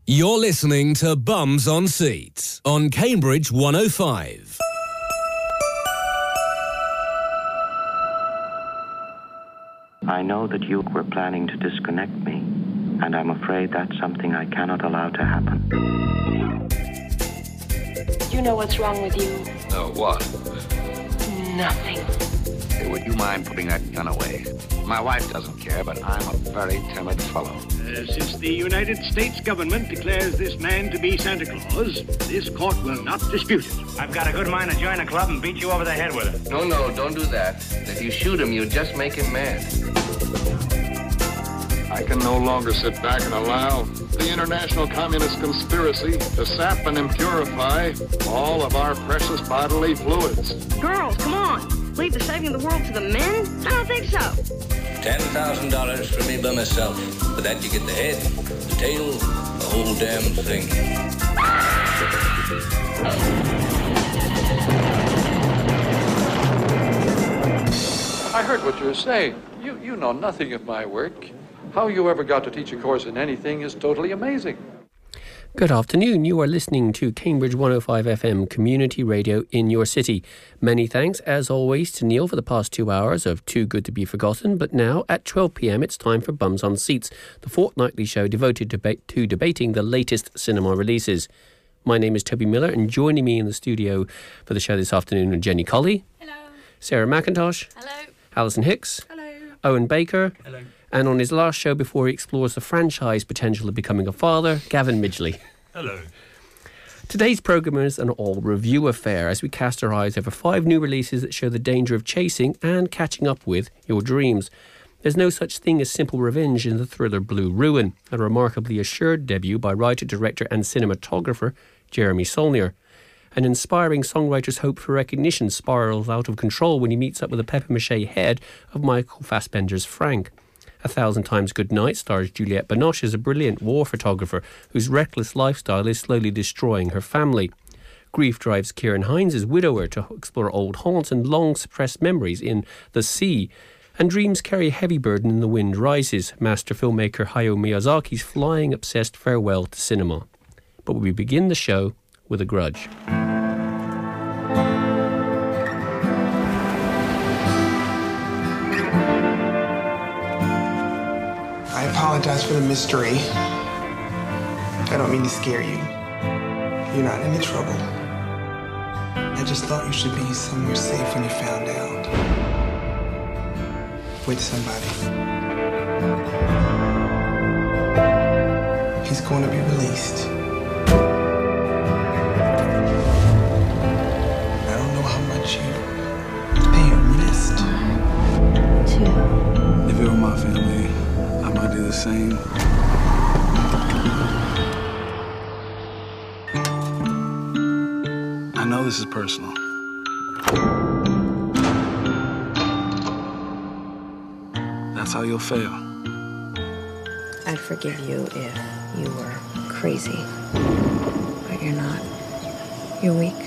You're listening to Bums on Seats on Cambridge 105. I know that you were planning to disconnect me, and I'm afraid that's something I cannot allow to happen. You know what's wrong with you? No, what? Nothing. Hey, would you mind putting that gun away? My wife doesn't care, but I'm a very timid fellow. Since the United States government declares this man to be Santa Claus, this court will not dispute it. I've got a good mind to join a club and beat you over the head with it. No, don't do that. If you shoot him, you just make him mad. I can no longer sit back and allow the international communist conspiracy to sap and impurify all of our precious bodily fluids. Girls, come on. Leave the saving of the world to the men? I don't think so. $10,000 for me by myself. For that you get the head, the tail, the whole damn thing. I heard what you were saying. You know nothing of my work. How you ever got to teach a course in anything is totally amazing. Good afternoon. You are listening to Cambridge 105 FM Community Radio in your city. Many thanks, as always, to Neil for the past 2 hours of Too Good to Be Forgotten. But now, at 12 p.m, it's time for Bums on Seats, the fortnightly show devoted to debating the latest cinema releases. My name is Toby Miller, and joining me in the studio for the show this afternoon are Jenny Colley. Hello. Sarah McIntosh. Hello. Alison Hicks. Hello. Owen Baker. Hello. And on his last show before he explores the franchise potential of becoming a father, Gavin Midgley. Hello. Today's programme is an all-review affair as we cast our eyes over 5 new releases that show the danger of chasing and catching up with your dreams. There's no such thing as simple revenge in the thriller Blue Ruin, a remarkably assured debut by writer, director and cinematographer Jeremy Saulnier. An inspiring songwriter's hope for recognition spirals out of control when he meets up with the papier-mâché head of Michael Fassbender's Frank. 1,000 Times Good Night stars Juliette Binoche as a brilliant war photographer whose reckless lifestyle is slowly destroying her family. Grief drives Ciarán Hinds' widower to explore old haunts and long-suppressed memories in The Sea. And dreams carry a heavy burden in The Wind Rises, master filmmaker Hayao Miyazaki's flying-obsessed farewell to cinema. But we begin the show with A Grudge. I apologize for the mystery. I don't mean to scare you. You're not in any trouble. I just thought you should be somewhere safe when you found out. With somebody. He's going to be released. I don't know how much you pay or missed. 1, 2. If you were my family, I might do the same. I know this is personal. That's how you'll fail. I'd forgive you if you were crazy. But you're not. You're weak.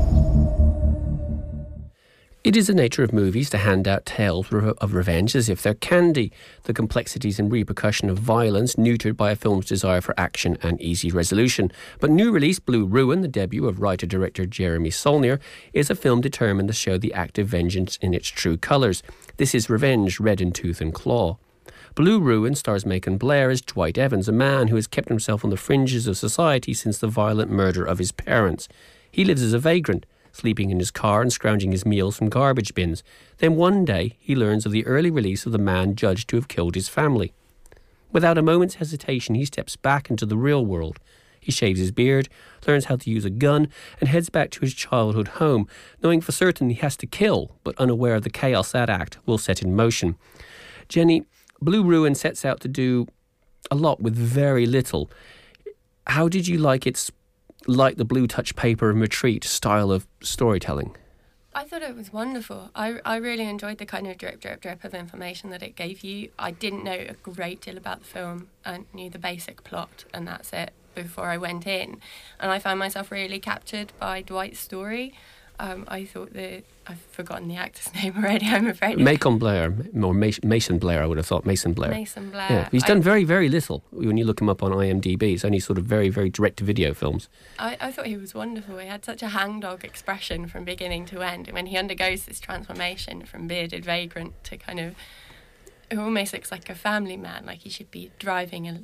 It is the nature of movies to hand out tales of revenge as if they're candy, the complexities and repercussion of violence neutered by a film's desire for action and easy resolution. But new release Blue Ruin, the debut of writer-director Jeremy Saulnier, is a film determined to show the act of vengeance in its true colours. This is revenge red in tooth and claw. Blue Ruin stars Macon Blair as Dwight Evans, a man who has kept himself on the fringes of society since the violent murder of his parents. He lives as a vagrant, sleeping in his car and scrounging his meals from garbage bins. Then one day he learns of the early release of the man judged to have killed his family. Without a moment's hesitation, he steps back into the real world. He shaves his beard, learns how to use a gun, and heads back to his childhood home, knowing for certain he has to kill, but unaware of the chaos that act will set in motion. Jenny, Blue Ruin sets out to do a lot with very little. How did you like its the blue touch paper and retreat style of storytelling? I thought it was wonderful. I really enjoyed the kind of drip of information that it gave you. I didn't know a great deal about the film. I knew the basic plot and that's it before I went in. And I found myself really captured by Dwight's story. I thought that I've forgotten the actor's name already, I'm afraid. Macon Blair, or Mason Blair, I would have thought. Mason Blair. Mason Blair. Yeah, he's done very, very little. When you look him up on IMDb, it's only sort of very, very direct-to-video films. I thought he was wonderful. He had such a hangdog expression from beginning to end. And when he undergoes this transformation from bearded vagrant to kind of, who almost looks like a family man, like he should be driving an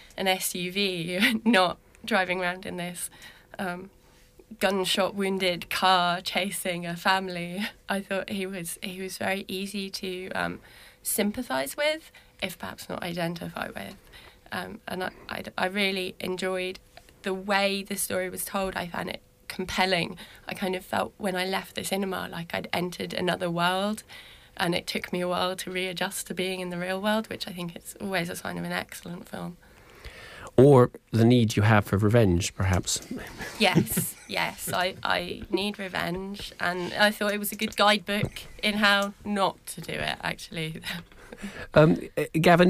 SUV, not driving around in this gunshot wounded car chasing a family. I thought he was very easy to sympathise with, if perhaps not identify with. And I really enjoyed the way the story was told. I found it compelling. I kind of felt when I left the cinema like I'd entered another world, and it took me a while to readjust to being in the real world, which I think is always a sign of an excellent film. Or the need you have for revenge, perhaps. Yes, I need revenge, and I thought it was a good guidebook in how not to do it, actually. Gavin,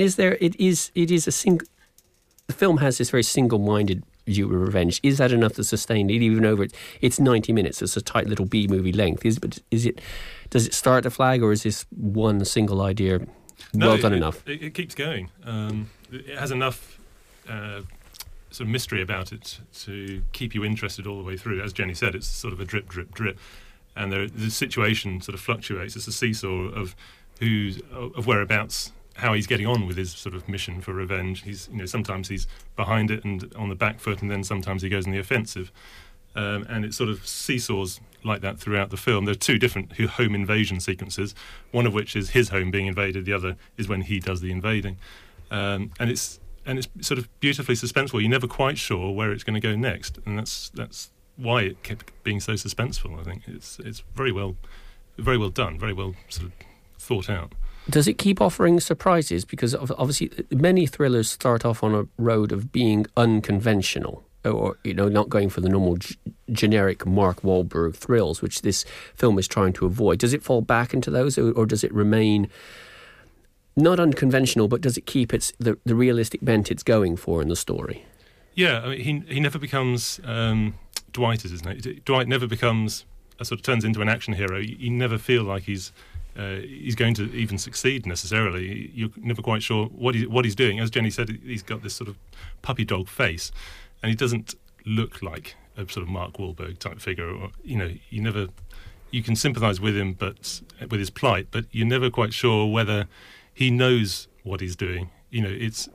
the film has this very single-minded view of revenge. Is that enough to sustain it, even over it's 90 minutes? It's a tight little B-movie length. Does it start to flag, or is this one single idea done enough? It keeps going. It has enough sort of mystery about it to keep you interested all the way through. As Jenny said, it's sort of a drip, drip, drip, and the situation sort of fluctuates. It's a seesaw of whereabouts, how he's getting on with his sort of mission for revenge. Sometimes he's behind it and on the back foot, and then sometimes he goes in the offensive, and it sort of seesaws like that throughout the film. There are two different home invasion sequences, one of which is his home being invaded, the other is when he does the invading, and it's sort of beautifully suspenseful. You're never quite sure where it's going to go next, and that's why it kept being so suspenseful. I think it's very well done, very well sort of thought out. Does it keep offering surprises? Because obviously many thrillers start off on a road of being unconventional, or not going for the normal generic Mark Wahlberg thrills, which this film is trying to avoid. Does it fall back into those, or does it remain not unconventional, but does it keep the realistic bent it's going for in the story? Yeah, I mean, he never becomes Dwight is his name. Dwight never becomes turns into an action hero. You never feel like he's going to even succeed necessarily. You're never quite sure what he's doing. As Jenny said, he's got this sort of puppy dog face, and he doesn't look like a sort of Mark Wahlberg type figure. Or you can sympathise with him, but with his plight, but you're never quite sure whether he knows what he's doing. There's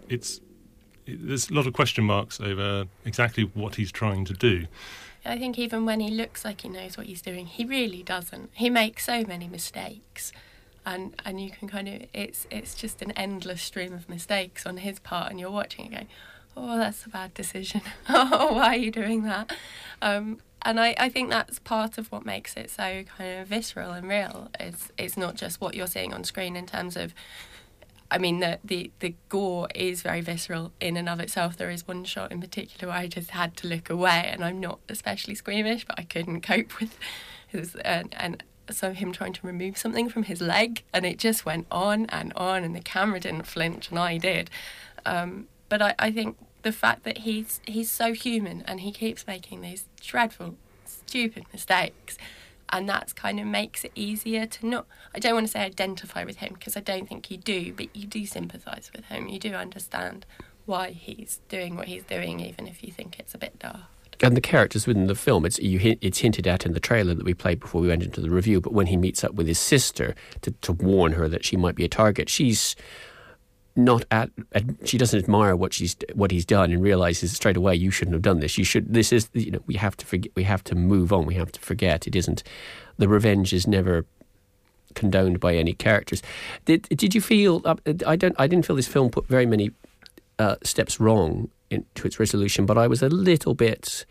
a lot of question marks over exactly what he's trying to do. I think even when he looks like he knows what he's doing, he really doesn't. He makes so many mistakes, and you can kind of it's just an endless stream of mistakes on his part, and you're watching it going, oh, that's a bad decision. Oh, why are you doing that? And I think that's part of what makes it so kind of visceral and real. It's not just what you're seeing on screen in terms of, I mean, the gore is very visceral in and of itself. There is one shot in particular where I just had to look away, and I'm not especially squeamish, but I couldn't cope with his, and so him trying to remove something from his leg, and it just went on, and the camera didn't flinch, and I did. But I think the fact that he's so human, and he keeps making these dreadful, stupid mistakes, and that kind of makes it easier to not, I don't want to say identify with him, because I don't think you do, but you do sympathise with him. You do understand why he's doing what he's doing, even if you think it's a bit daft. And the characters within the film, it's hinted at in the trailer that we played before we went into the review, but when he meets up with his sister to warn her that she might be a target, she's not she doesn't admire what he's done, and realizes straight away, you shouldn't have done this. We have to forget, we have to move on, we have to forget. It isn't, the revenge is never condoned by any characters. Did you feel, I didn't feel this film put very many steps wrong into its resolution, but I was a little bit,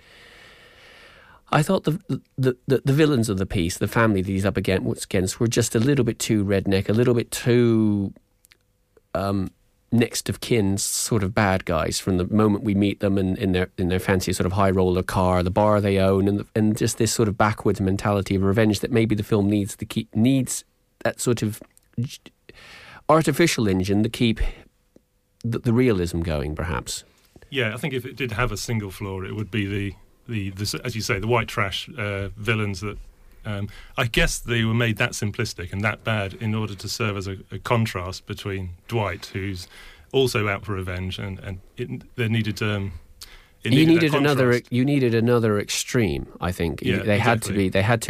I thought the villains of the piece, the family that he's up against, were just a little bit too redneck, a little bit too next of kin sort of bad guys from the moment we meet them in their fancy sort of high roller car, the bar they own, and just this sort of backwards mentality of revenge that maybe the film needs that sort of artificial engine to keep the realism going, perhaps. Yeah, I think if it did have a single flaw, it would be the as you say, the white trash villains that I guess they were made that simplistic and that bad in order to serve as a contrast between Dwight, who's also out for revenge, and they needed to. You needed another extreme. I think they had to be.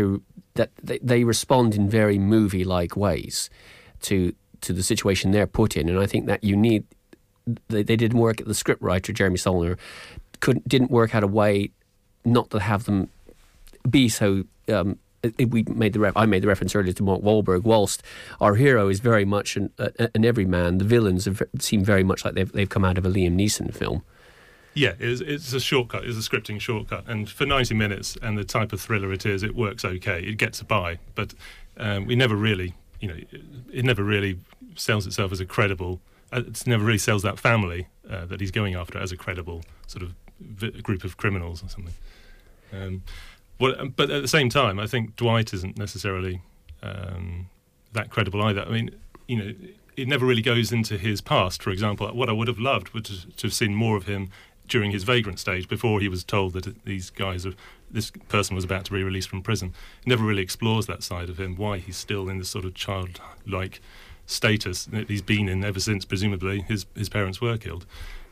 They respond in very movie-like ways to the situation they're put in, and I think that you need. They didn't work. The scriptwriter Jeremy Saulnier didn't work out a way not to have them be so. I made the reference earlier to Mark Wahlberg. Whilst our hero is very much an everyman, the villains seem very much like they've come out of a Liam Neeson film. Yeah, it's a shortcut. It's a scripting shortcut, and for 90 minutes and the type of thriller it is, it works okay. It gets by, but we never really, it never really sells itself as a credible. It never really sells that family that he's going after as a credible sort of group of criminals or something. But at the same time, I think Dwight isn't necessarily that credible either. I mean, it never really goes into his past. For example, what I would have loved was to have seen more of him during his vagrant stage, before he was told that this person was about to be released from prison. It never really explores that side of him, why he's still in this sort of childlike status that he's been in ever since, presumably, his parents were killed.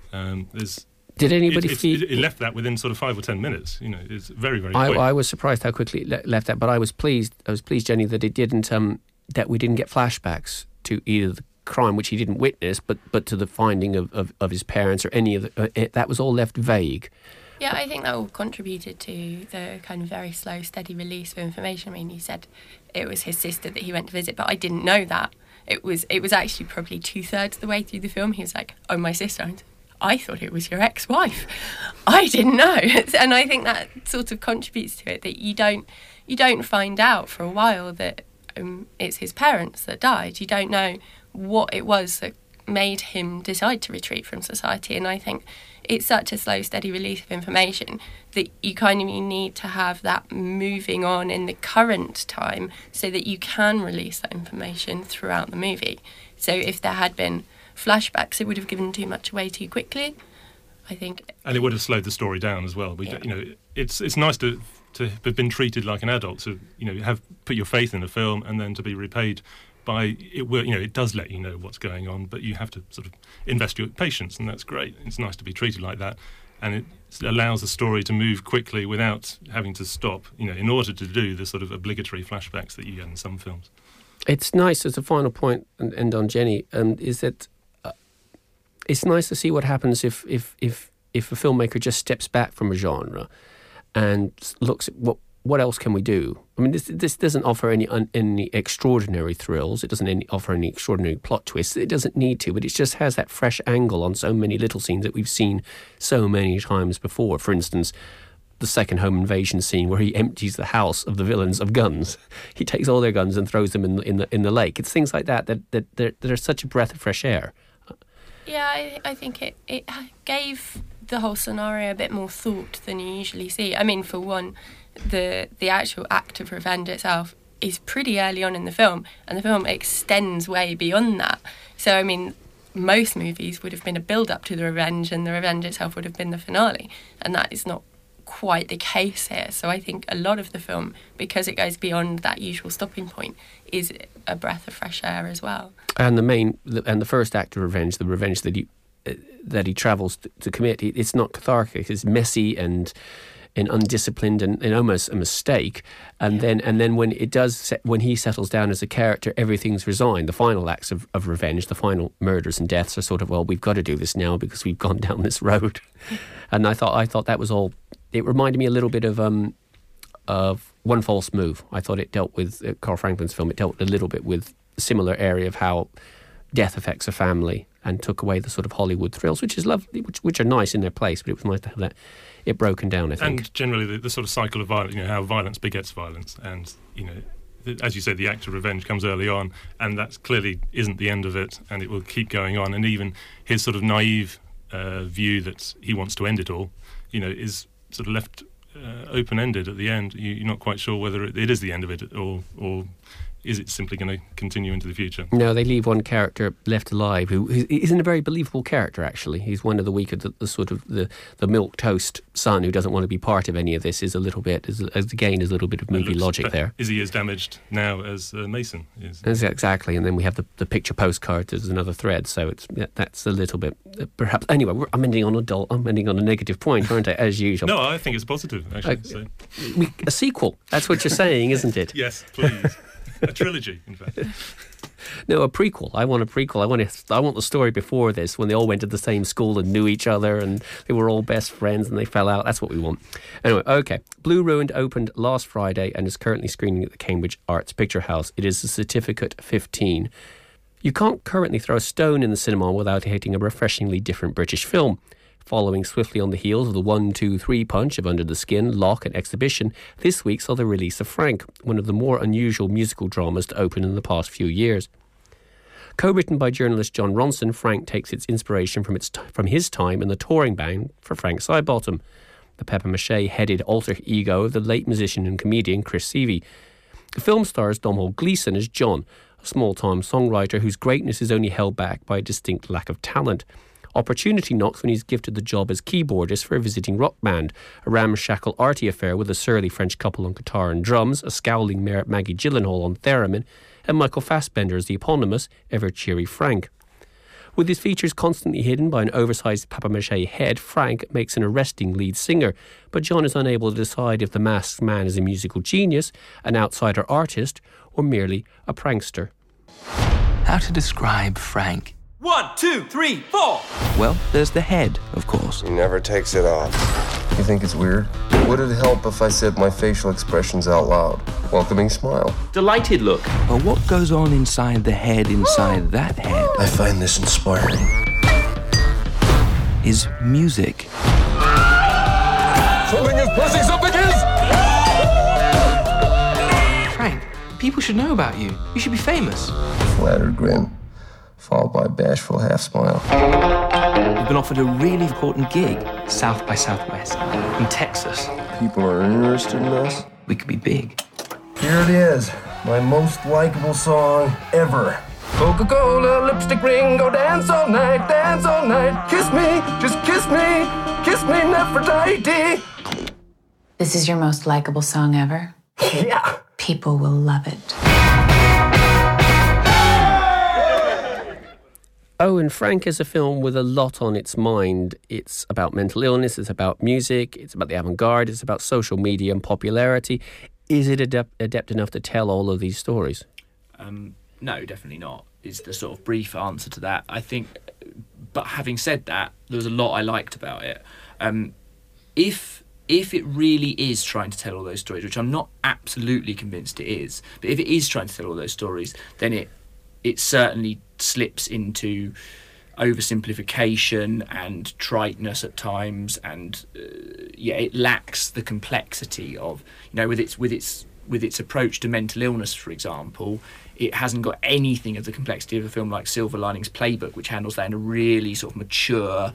Did anybody feel... It left that within sort of 5 or 10 minutes. It's very, very quick. I was surprised how quickly it left that, but I was pleased, Jenny, that it didn't... that we didn't get flashbacks to either the crime, which he didn't witness, but to the finding of his parents or any of the... that was all left vague. Yeah, I think that all contributed to the kind of very slow, steady release of information. I mean, you said it was his sister that he went to visit, but I didn't know that. It was actually probably 2/3 of the way through the film. He was like, "Oh, my sister." And I thought it was your ex-wife. I didn't know. And I think that sort of contributes to it, that you don't find out for a while that it's his parents that died. You don't know what it was that made him decide to retreat from society. And I think it's such a slow, steady release of information that you need to have that moving on in the current time so that you can release that information throughout the movie. So if there had been flashbacks, it would have given too much away too quickly, I think. And it would have slowed the story down as well. It's nice to have been treated like an adult, to have put your faith in the film, and then to be repaid by it. It does let you know what's going on, but you have to sort of invest your patience, and that's great. It's nice to be treated like that, and it allows the story to move quickly without having to stop. In order to do the sort of obligatory flashbacks that you get in some films. It's nice, as a final point, and end on Jenny, is that it's nice to see what happens if a filmmaker just steps back from a genre and looks at what else can we do. I mean, this doesn't offer any extraordinary thrills. It doesn't offer any extraordinary plot twists. It doesn't need to, but it just has that fresh angle on so many little scenes that we've seen so many times before. For instance, the second home invasion scene where he empties the house of the villains of guns. He takes all their guns and throws them in the lake. It's things like that are such a breath of fresh air. Yeah, I think it gave the whole scenario a bit more thought than you usually see. I mean, for one, the actual act of revenge itself is pretty early on in the film, and the film extends way beyond that. So, I mean, most movies would have been a build-up to the revenge, and the revenge itself would have been the finale, and that is not quite the case here. So I think a lot of the film, because it goes beyond that usual stopping point, is a breath of fresh air as well. And the first act of revenge, the revenge that he travels to commit, it's not cathartic. It's messy and undisciplined and almost a mistake. And then when he settles down as a character, everything's resigned. The final acts of revenge, the final murders and deaths are sort of, well, we've got to do this now because we've gone down this road. And I thought that was all. It reminded me a little bit of One False Move. I thought it dealt with Carl Franklin's film. It dealt a little bit with a similar area of how death affects a family, and took away the sort of Hollywood thrills, which is lovely, which are nice in their place. But it was nice to have it broken down, I think. And generally, the sort of cycle of violence, how violence begets violence, and as you say, the act of revenge comes early on, and that clearly isn't the end of it, and it will keep going on. And even his sort of naive view that he wants to end it all, is sort of left open-ended at the end. You're not quite sure whether it is the end of it or is it simply going to continue into the future? No, they leave one character left alive who isn't a very believable character, actually. He's one of the weaker, the sort of the milquetoast son who doesn't want to be part of any of this. Is a little bit, again, is a little bit of movie logic there. Is he as damaged now as Mason is? Exactly, and then we have the picture postcard as another thread, so that's a little bit, perhaps. Anyway, I'm ending on a negative point, aren't I, as usual? No, I think it's positive, actually. A sequel, that's what you're saying, isn't it? Yes, please. A trilogy, in fact. No, a prequel. I want a prequel. I want the story before this, when they all went to the same school and knew each other and they were all best friends and they fell out. That's what we want. Anyway, okay. Blue Ruined opened last Friday and is currently screening at the Cambridge Arts Picture House. It is the Certificate 15. You can't currently throw a stone in the cinema without hitting a refreshingly different British film. Following swiftly on the heels of the 1, 2, 3 punch of Under the Skin, Locke and Exhibition, this week saw the release of Frank, one of the more unusual musical dramas to open in the past few years. Co-written by journalist John Ronson, Frank takes its inspiration from his time in the touring band for Frank Sidebottom, the papier-mâché-headed alter ego of the late musician and comedian Chris Seavey. The film stars Domhnall Gleeson as John, a small-time songwriter whose greatness is only held back by a distinct lack of talent. Opportunity knocks when he's gifted the job as keyboardist for a visiting rock band, a ramshackle arty affair with a surly French couple on guitar and drums, a scowling Maggie Gyllenhaal on theremin, and Michael Fassbender as the eponymous, ever-cheery Frank. With his features constantly hidden by an oversized papier-mâché head, Frank makes an arresting lead singer, but John is unable to decide if the masked man is a musical genius, an outsider artist, or merely a prankster. How to describe Frank? 1, 2, 3, 4! Well, there's the head, of course. He never takes it off. You think it's weird? Would it help if I said my facial expressions out loud? Welcoming smile. Delighted look. But what goes on inside the head, inside that head? I find this inspiring. Is music. Something is pressing, something is! Frank, people should know about you. You should be famous. Flattered grin, followed by a bashful half smile. You've been offered a really important gig, South by Southwest, in Texas. People are interested in us. We could be big. Here it is, my most likable song ever. Coca-Cola, lipstick ring, go dance all night, kiss me, just kiss me, Nefertiti. This is your most likable song ever? Yeah. People will love it. Oh, and Frank is a film with a lot on its mind. It's about mental illness, it's about music, it's about the avant-garde, it's about social media and popularity. Is it adept enough to tell all of these stories? No, definitely not, is the sort of brief answer to that. I think, but having said that, there was a lot I liked about it. If it really is trying to tell all those stories, which I'm not absolutely convinced it is, but if it is trying to tell all those stories, then it certainly slips into oversimplification and triteness at times, and it lacks the complexity of, with its approach to mental illness, for example. It hasn't got anything of the complexity of a film like Silver Linings Playbook, which handles that in a really sort of mature,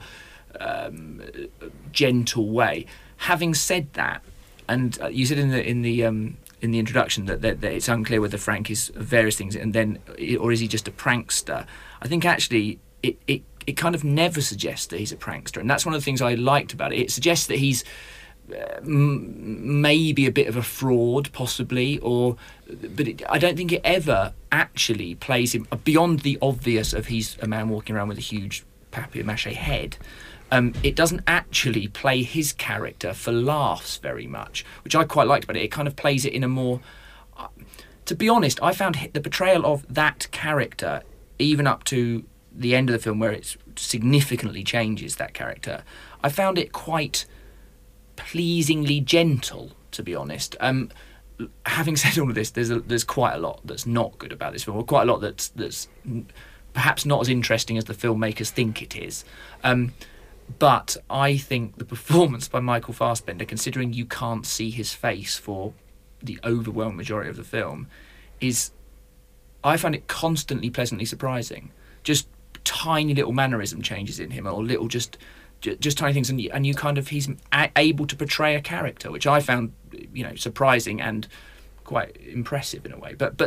gentle way. Having said that, and you said in the introduction that it's unclear whether Frank is various things, or is he just a prankster. I think actually it kind of never suggests that he's a prankster, and that's one of the things I liked about it. It suggests that he's maybe a bit of a fraud, possibly, but I don't think it ever actually plays him beyond the obvious of he's a man walking around with a huge papier-mâché head. It doesn't actually play his character for laughs very much, which I quite liked about it. It kind of plays it in a more... to be honest, I found the portrayal of that character, even up to the end of the film where it significantly changes that character, I found it quite pleasingly gentle, to be honest. Having said all of this, there's quite a lot that's not good about this film, or quite a lot that's perhaps not as interesting as the filmmakers think it is. But I think the performance by Michael Fassbender, considering you can't see his face for the overwhelming majority of the film, I found it constantly pleasantly surprising. Just tiny little mannerism changes in him, or little just tiny things, and you kind of, he's able to portray a character, which I found surprising and quite impressive in a way. But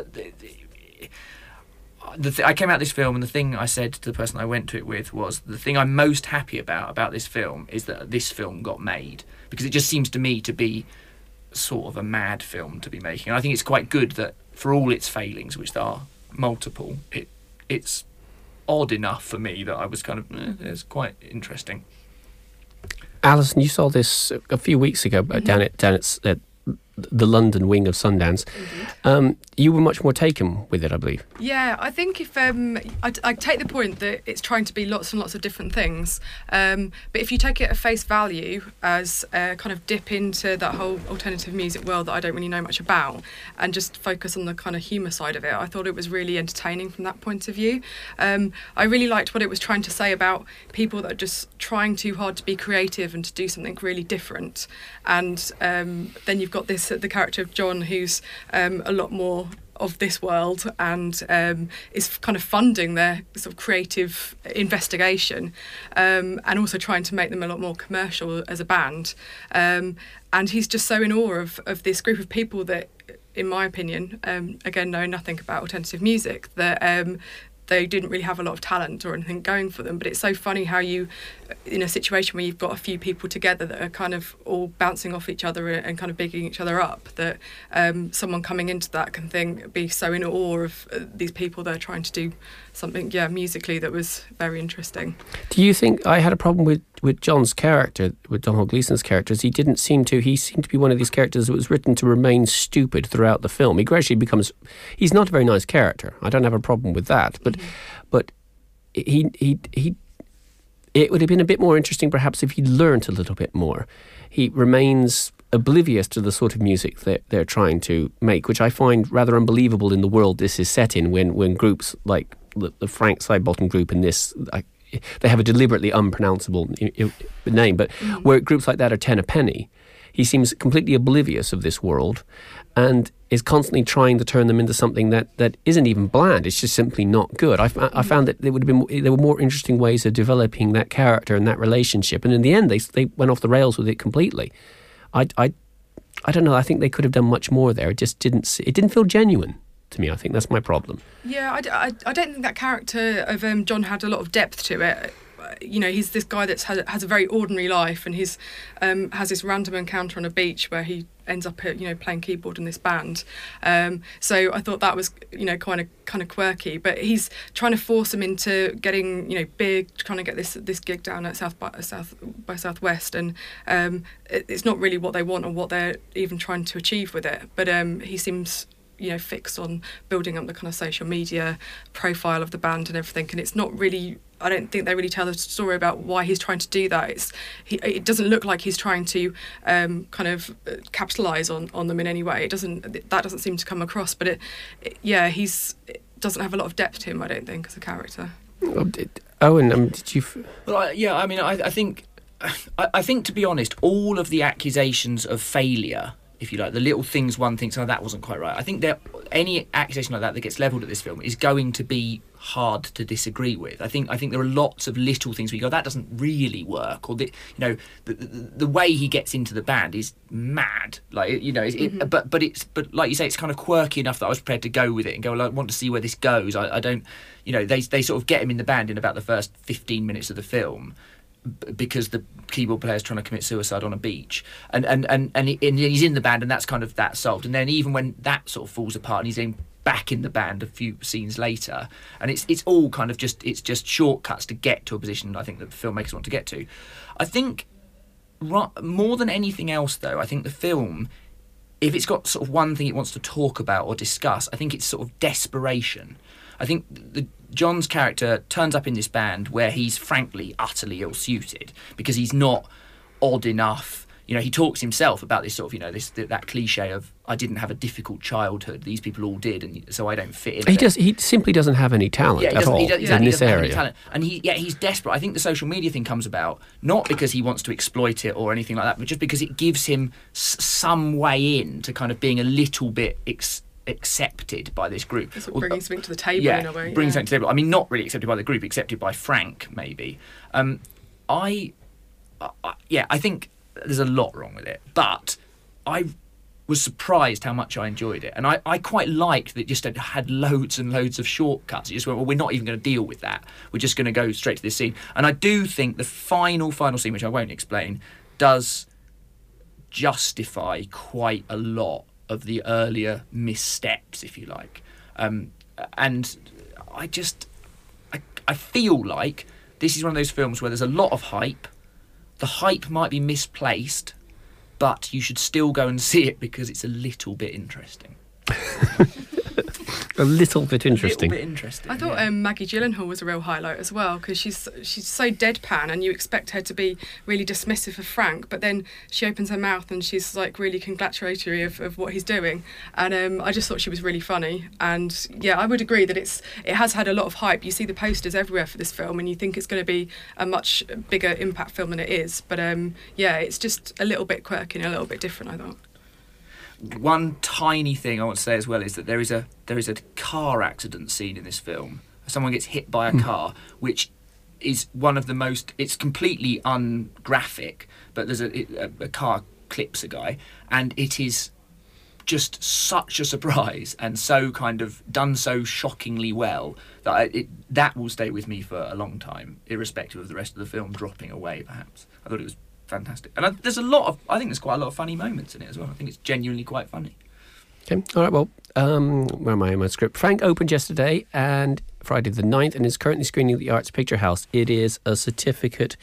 I came out of this film, and the thing I said to the person I went to it with was, the thing I'm most happy about this film is that this film got made, because it just seems to me to be sort of a mad film to be making. And I think it's quite good that, for all its failings, which there are multiple, it's odd enough for me that I was kind of, it's quite interesting. Alison, you saw this a few weeks ago down at the London wing of Sundance. You were much more taken with it, I believe. Yeah, I think if I take the point that it's trying to be lots and lots of different things, but if you take it at face value as a kind of dip into that whole alternative music world that I don't really know much about, and just focus on the kind of humour side of it, I thought it was really entertaining from that point of view. I really liked what it was trying to say about people that are just trying too hard to be creative and to do something really different, and then you've got the character of John, who's a lot more of this world, and is kind of funding their sort of creative investigation, and also trying to make them a lot more commercial as a band. And he's just so in awe of this group of people that, in my opinion, again, know nothing about alternative music, that they didn't really have a lot of talent or anything going for them. But it's so funny how you, in a situation where you've got a few people together that are kind of all bouncing off each other and kind of bigging each other up, that someone coming into that can be so in awe of these people that are trying to do something, musically, that was very interesting. Do you think I had a problem with John's character, with Domhnall Gleeson's characters? He seemed to be one of these characters that was written to remain stupid throughout the film. He gradually becomes, he's not a very nice character. I don't have a problem with that, but he it would have been a bit more interesting perhaps if he learnt a little bit more. He remains oblivious to the sort of music that they're trying to make, which I find rather unbelievable in the world this is set in, when groups like the Frank Sidebottom group in this, they have a deliberately unpronounceable name, but where groups like that are 10 a penny, he seems completely oblivious of this world and is constantly trying to turn them into something that isn't even bland. It's just simply not good. I found that there were more interesting ways of developing that character and that relationship, and in the end they went off the rails with it completely. I don't know. I think they could have done much more there. It just didn't feel genuine to me. I think that's my problem. Yeah, I don't think that character of John had a lot of depth to it. You know, he's this guy that has a very ordinary life, and he's has this random encounter on a beach where he ends up playing keyboard in this band. So I thought that was kind of quirky, but he's trying to force him into getting big, trying to get this gig down at South by Southwest, and it's not really what they want or what they're even trying to achieve with it. But he seems fixed on building up the kind of social media profile of the band and everything, and it's not really, I don't think they really tell the story about why he's trying to do that. It doesn't look like he's trying to kind of capitalise on them in any way. That doesn't seem to come across, but it doesn't have a lot of depth to him, I don't think, as a character. Owen, did you... Well, I think to be honest, all of the accusations of failure, if you like, the little things one thinks, oh, that wasn't quite right, I think that any accusation like that gets levelled at this film is going to be hard to disagree with. I think there are lots of little things where you go, that doesn't really work, or the way he gets into the band is mad, but like you say, it's kind of quirky enough that I was prepared to go with it and go, well, I want to see where this goes. I don't, they sort of get him in the band in about the first 15 minutes of the film, because the keyboard player's trying to commit suicide on a beach, and he's in the band, and that's kind of that solved. And then even when that sort of falls apart, and he's in back in the band a few scenes later, and it's all kind of just shortcuts to get to a position I think that the filmmakers want to get to. I think more than anything else, though, I think the film, if it's got sort of one thing it wants to talk about or discuss, I think it's sort of desperation. I think John's character turns up in this band where he's frankly utterly ill-suited because he's not odd enough. He talks himself about this sort of, that cliche of, I didn't have a difficult childhood, these people all did, and so I don't fit in. He simply doesn't have any talent at all in this area. And he's desperate. I think the social media thing comes about not because he wants to exploit it or anything like that, but just because it gives him some way in to kind of being a little bit accepted by this group. It's bringing something to the table in a way. Bringing something to the table. I mean, not really accepted by the group, accepted by Frank, maybe. I think there's a lot wrong with it, but I was surprised how much I enjoyed it. And I quite liked that it just had loads and loads of shortcuts. It just went, well, we're not even going to deal with that. We're just going to go straight to this scene. And I do think the final scene, which I won't explain, does justify quite a lot of the earlier missteps, if you like. And I feel like this is one of those films where there's a lot of hype. The hype might be misplaced, but you should still go and see it because it's a little bit interesting. A little bit interesting. I thought Maggie Gyllenhaal was a real highlight as well, because she's so deadpan and you expect her to be really dismissive of Frank, but then she opens her mouth and she's like really congratulatory of what he's doing. And I just thought she was really funny. And yeah, I would agree that it has had a lot of hype. You see the posters everywhere for this film and you think it's going to be a much bigger impact film than it is. But yeah, it's just a little bit quirky and a little bit different, I thought. One tiny thing I want to say as well is that there is a car accident scene in this film. Someone gets hit by a car, which is one of the most... It's completely ungraphic, but there's a car clips a guy, and it is just such a surprise and so kind of done so shockingly well that that will stay with me for a long time, irrespective of the rest of the film dropping away, perhaps. I thought it was fantastic. And I think there's quite a lot of funny moments in it as well. I think it's genuinely quite funny. Okay, all right, well, where am I in my script? Frank opened yesterday and Friday the 9th and is currently screening at the Arts Picture House. It is a certificate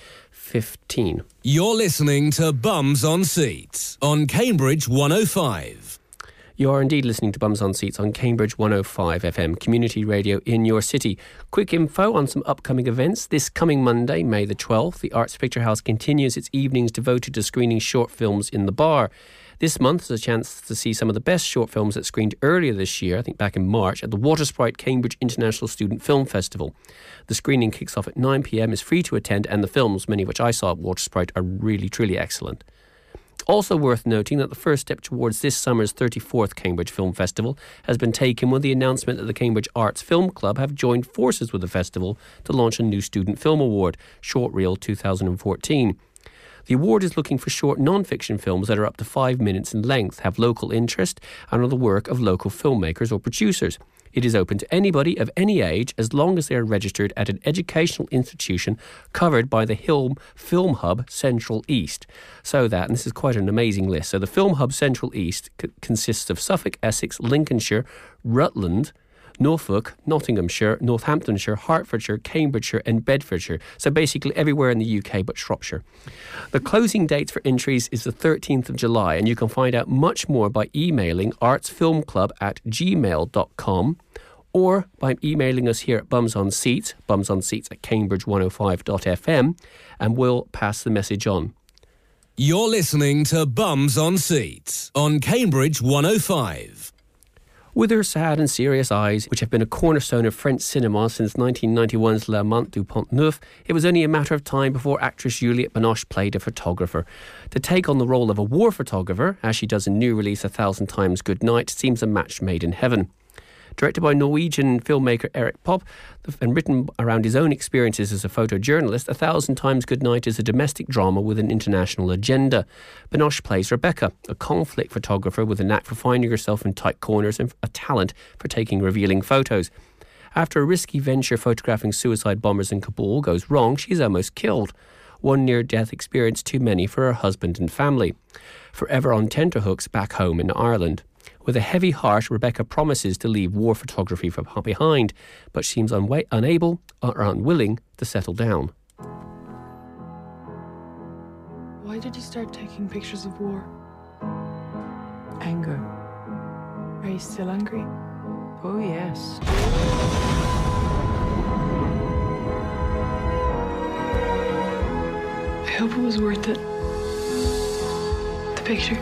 15. You're listening to Bums on Seats on Cambridge 105. You are indeed listening to Bums on Seats on Cambridge 105 FM, community radio in your city. Quick info on some upcoming events. This coming Monday, May the 12th, the Arts Picture House continues its evenings devoted to screening short films in the bar. This month is a chance to see some of the best short films that screened earlier this year, I think back in March, at the Watersprite Cambridge International Student Film Festival. The screening kicks off at 9 p.m, is free to attend, and the films, many of which I saw at Watersprite, are really, truly excellent. Also worth noting that the first step towards this summer's 34th Cambridge Film Festival has been taken with the announcement that the Cambridge Arts Film Club have joined forces with the festival to launch a new student film award, Short Reel 2014. The award is looking for short non-fiction films that are up to 5 minutes in length, have local interest, and are the work of local filmmakers or producers. It is open to anybody of any age as long as they are registered at an educational institution covered by the Film Hub Central East. So that, and this is quite an amazing list, so the Film Hub Central East consists of Suffolk, Essex, Lincolnshire, Rutland, Norfolk, Nottinghamshire, Northamptonshire, Hertfordshire, Cambridgeshire and Bedfordshire. So basically everywhere in the UK but Shropshire. The closing dates for entries is the 13th of July and you can find out much more by emailing artsfilmclub@gmail.com or by emailing us here at Bums on Seats at cambridge105.fm, and we'll pass the message on. You're listening to Bums on Seats on Cambridge 105. With her sad and serious eyes, which have been a cornerstone of French cinema since 1991's La Amante du Pont-Neuf, it was only a matter of time before actress Juliette Binoche played a photographer. To take on the role of a war photographer, as she does in new release 1,000 Times Good Night, seems a match made in heaven. Directed by Norwegian filmmaker Erik Popp and written around his own experiences as a photojournalist, 1,000 Times Good Night is a domestic drama with an international agenda. Binoche plays Rebecca, a conflict photographer with a knack for finding herself in tight corners and a talent for taking revealing photos. After a risky venture photographing suicide bombers in Kabul goes wrong, she is almost killed. One near-death experience too many for her husband and family. Forever on tenterhooks back home in Ireland. With a heavy heart, Rebecca promises to leave war photography behind, but seems unable or unwilling to settle down. Why did you start taking pictures of war? Anger. Are you still angry? Oh, yes. I hope it was worth it. The picture.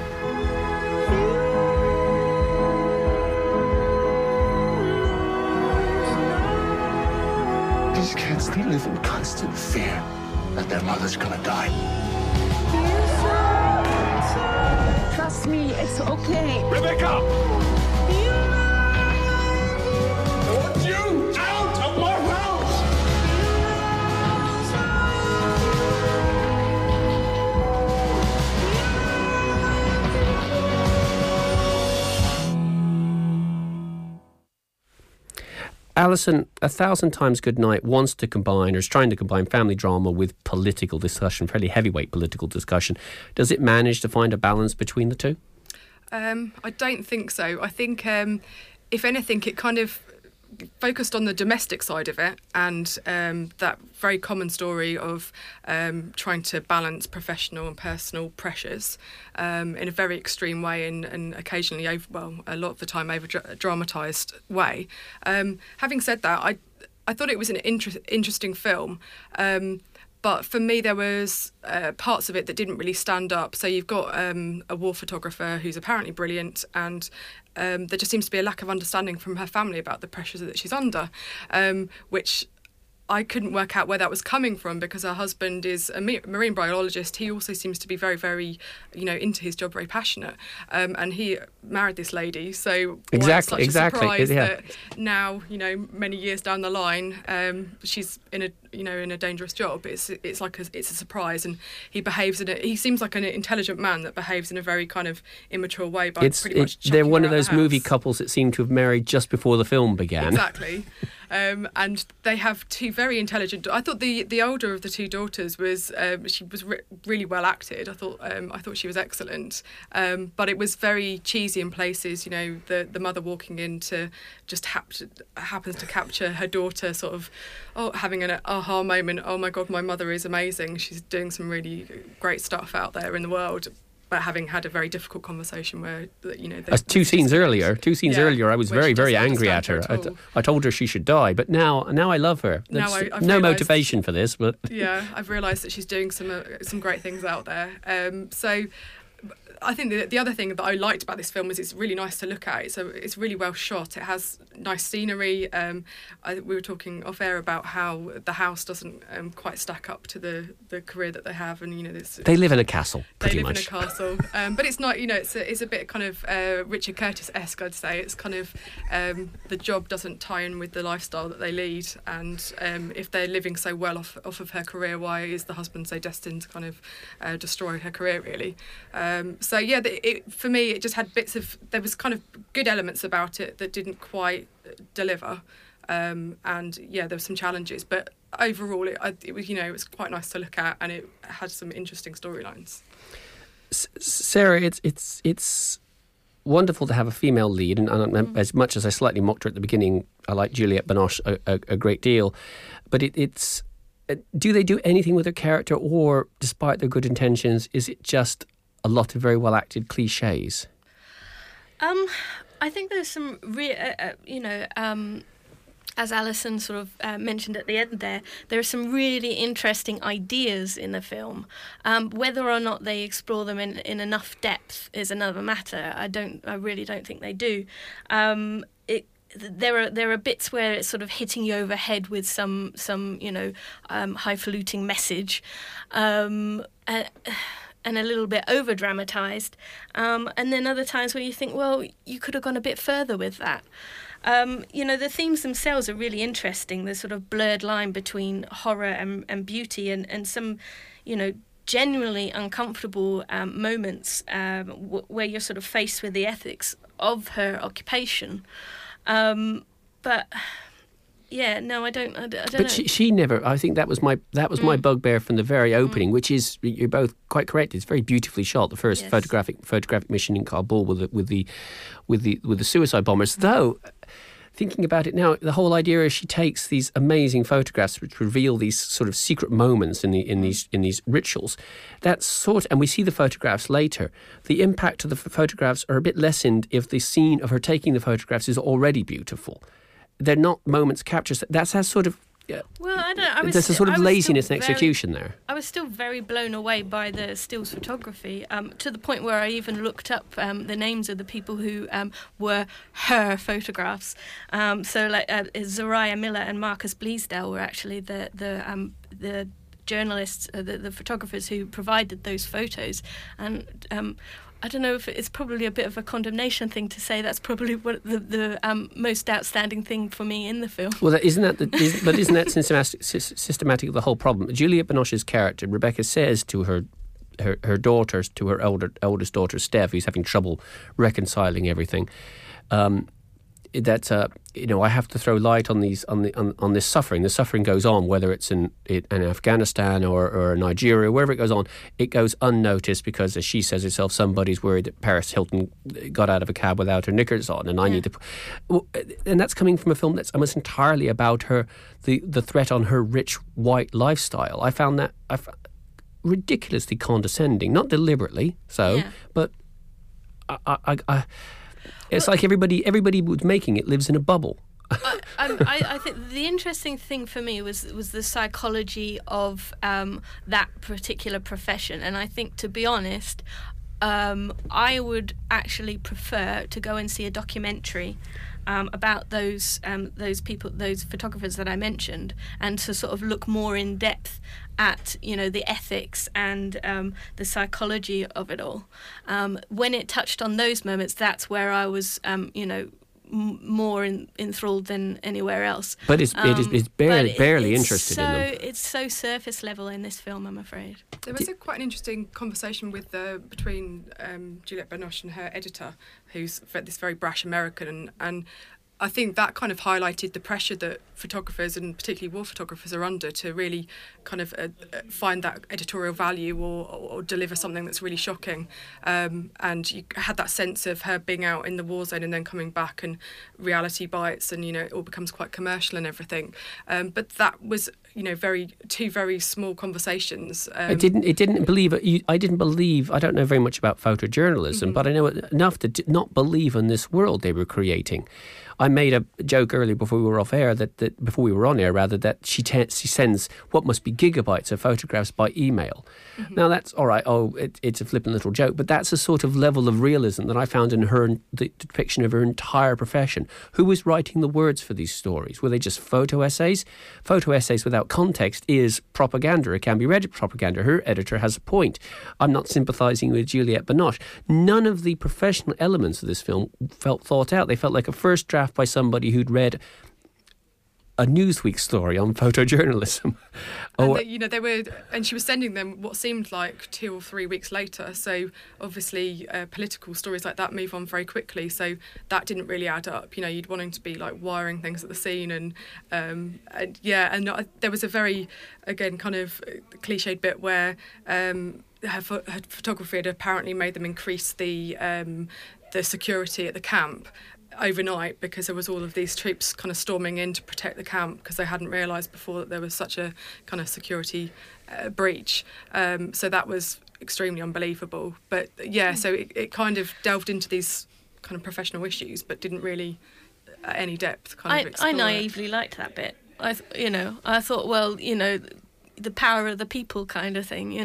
These kids, they live in constant fear that their mother's gonna die. Trust me, it's okay. Rebecca! I want you out of my house! Alison, 1,000 Times Goodnight wants to combine, or is trying to combine, family drama with political discussion, fairly heavyweight political discussion. Does it manage to find a balance between the two? I don't think so. I think, if anything, it kind of focused on the domestic side of it, and that very common story of trying to balance professional and personal pressures in a very extreme way, and occasionally, a lot of the time, over-dramatised way. Having said that, I thought it was an interesting film. But for me, there was parts of it that didn't really stand up. So you've got a war photographer who's apparently brilliant, and there just seems to be a lack of understanding from her family about the pressures that she's under, which I couldn't work out where that was coming from, because her husband is a marine biologist. He also seems to be very, very, into his job, very passionate. And he married this lady. So exactly. Surprise yeah. that now, many years down the line, she's in a dangerous job. It's like it's a surprise, and he seems like an intelligent man that behaves in a very kind of immature way. By pretty much they're one of her out those the movie house. couples that seem to have married just before the film began. Exactly. And they have two very intelligent. I thought the older of the two daughters was she was really well acted. I thought she was excellent. But it was very cheesy in places. The mother walking in to just happens to capture her daughter sort of having an aha moment. Oh my God, my mother is amazing. She's doing some really great stuff out there in the world. But having had a very difficult conversation where, two scenes earlier, I was very, very angry at her. I told her she should die, but now I love her. Now I've no realised, motivation for this, but yeah, I've realised that she's doing some great things out there. So I think the other thing that I liked about this film is it's really nice to look at. It's really well shot. It has nice scenery. We were talking off air about how the house doesn't quite stack up to the career that they have, and they live in a castle. They live much. in a castle, but it's not. It's a bit kind of Richard Curtis-esque, I'd say. It's kind of the job doesn't tie in with the lifestyle that they lead, and if they're living so well off of her career, why is the husband so destined to kind of destroy her career, really? So yeah, for me, it just had bits of. There was kind of good elements about it that didn't quite deliver, and yeah, there were some challenges. But overall, it was it was quite nice to look at, and it had some interesting storylines. Sarah, it's wonderful to have a female lead, and as much as I slightly mocked her at the beginning, I like Juliette Binoche a great deal. But it's do they do anything with her character, or despite their good intentions, is it just a lot of very well acted cliches? I think there's some as Alison sort of mentioned at the end there are some really interesting ideas in the film. Whether or not they explore them in enough depth is another matter. I really don't think they do. There are bits where it's sort of hitting you over head with some highfalutin message, and a little bit over-dramatised, and then other times where you think, well, you could have gone a bit further with that. The themes themselves are really interesting. There's sort of blurred line between horror and beauty, and some, genuinely uncomfortable moments where you're sort of faced with the ethics of her occupation. But yeah, no, I don't But know. she never. I think that was my bugbear from the very opening, which is, you're both quite correct. It's very beautifully shot. The first photographic mission in Kabul with the suicide bombers. Though, thinking about it now, the whole idea is she takes these amazing photographs which reveal these sort of secret moments in these rituals. And we see the photographs later. The impact of the photographs are a bit lessened if the scene of her taking the photographs is already beautiful. They're not moments captured. That's sort of. Well, I don't know. There's a sort of laziness in execution there. I was still very blown away by the stills photography, to the point where I even looked up the names of the people who were her photographs. So, like Zariah Miller and Marcus Bleasdale were actually the journalists, the photographers who provided those photos, and. I don't know if it's probably a bit of a condemnation thing to say. That's probably what the most outstanding thing for me in the film. Well, isn't that systematic of the whole problem? Juliette Binoche's character, Rebecca, says to her daughters, to her eldest daughter, Steph, who's having trouble reconciling everything, I have to throw light on this suffering. The suffering goes on, whether it's in Afghanistan or Nigeria, wherever it goes on. It goes unnoticed because, as she says herself, somebody's worried that Paris Hilton got out of a cab without her knickers on, and I need to. And that's coming from a film that's almost entirely about the threat on her rich white lifestyle. I found that ridiculously condescending, not deliberately so, but it's like everybody who's making it lives in a bubble. I think the interesting thing for me was the psychology of that particular profession, and I think, to be honest, I would actually prefer to go and see a documentary about those people, those photographers that I mentioned, and to sort of look more in depth at the ethics and the psychology of it all. When it touched on those moments, that's where I was more enthralled than anywhere else. But it's barely interested in them. It's so surface level in this film, I'm afraid. There was quite an interesting conversation between Juliette Binoche and her editor, who's this very brash American, and I think that kind of highlighted the pressure that photographers, and particularly war photographers, are under to really kind of find that editorial value or deliver something that's really shocking. And you had that sense of her being out in the war zone and then coming back, and reality bites, and it all becomes quite commercial and everything. But that was two very small conversations. I didn't believe. I don't know very much about photojournalism, but I know enough to not believe in this world they were creating. I made a joke earlier before we were off air before we were on air that she sends what must be gigabytes of photographs by email. Mm-hmm. Now that's all right. It's a flippant little joke, but that's a sort of level of realism that I found in the depiction of her entire profession. Who was writing the words for these stories? Were they just photo essays? Photo essays without context is propaganda. It can be read as propaganda. Her editor has a point. I'm not sympathising with Juliette Binoche. None of the professional elements of this film felt thought out. They felt like a first draft by somebody who'd read a Newsweek story on photojournalism. And she was sending them what seemed like 2 or 3 weeks later. So obviously political stories like that move on very quickly. So that didn't really add up. You'd wanting to be like wiring things at the scene, and there was a very, again, kind of cliched bit where her photography had apparently made them increase the security at the camp overnight, because there was all of these troops kind of storming in to protect the camp, because they hadn't realised before that there was such a kind of security breach. So that was extremely unbelievable. But so it kind of delved into these kind of professional issues, but didn't really at any depth kind of explore I naively liked that bit. I thought, well, the power of the people kind of thing,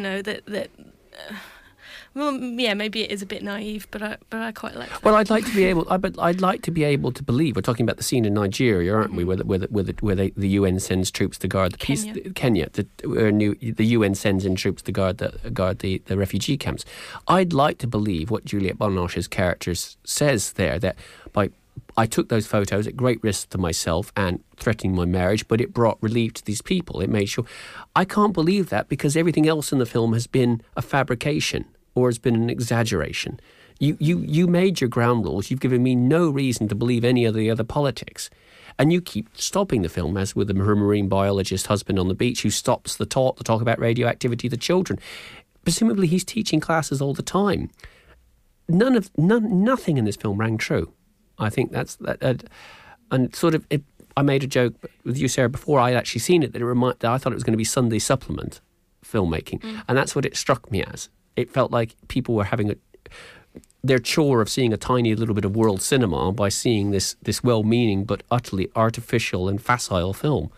well, yeah, maybe it is a bit naive, but I quite like that. Well, I'd like to be able to believe. We're talking about the scene in Nigeria, aren't we? Where the UN sends troops to guard the peace. Kenya, the UN sends in troops to guard the refugee camps. I'd like to believe what Juliette Binoche's character says there, that I took those photos at great risk to myself and threatening my marriage, but it brought relief to these people. It made sure. I can't believe that, because everything else in the film has been a fabrication or has been an exaggeration. You made your ground rules. You've given me no reason to believe any of the other politics. And you keep stopping the film, as with her marine biologist husband on the beach who stops the talk about radioactivity to children. Presumably he's teaching classes all the time. Nothing in this film rang true. I think that's that. And sort of, I made a joke with you, Sarah, before I'd actually seen it, that I thought it was going to be Sunday supplement filmmaking. And that's what it struck me as. It felt like people were having their chore of seeing a tiny little bit of world cinema by seeing this well-meaning but utterly artificial and facile film.